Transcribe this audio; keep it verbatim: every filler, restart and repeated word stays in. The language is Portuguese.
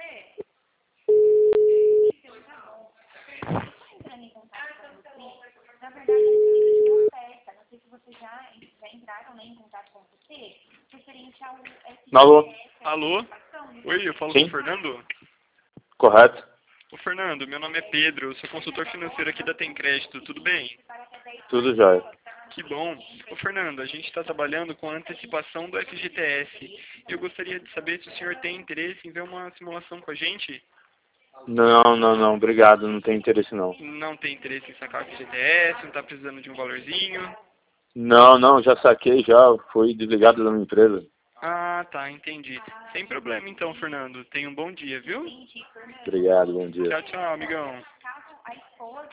Entrando em contato com você, na verdade, eu preciso de uma oferta. Não sei se vocês já, já entraram, né, em contato com você, referente ao S G T S. Alô? Alô? Oi, eu falo Sim? com o Fernando? Correto. Ô Fernando, meu nome é Pedro, eu sou consultor financeiro aqui da Tem Crédito, tudo bem? Tudo jóia. Que bom. Ô Fernando, a gente está trabalhando com a antecipação do F G T S. E eu gostaria de saber se o senhor tem interesse em ver uma simulação com a gente. Não, não, não. Obrigado. Não tem interesse, não. Não tem interesse em sacar o F G T S, não está precisando de um valorzinho? Não, não. Já saquei, já. Fui desligado da minha empresa. Ah, tá, entendi. Sem problema então, Fernando. Tenha um bom dia, viu? Obrigado. Bom dia. Tchau, tchau, amigão.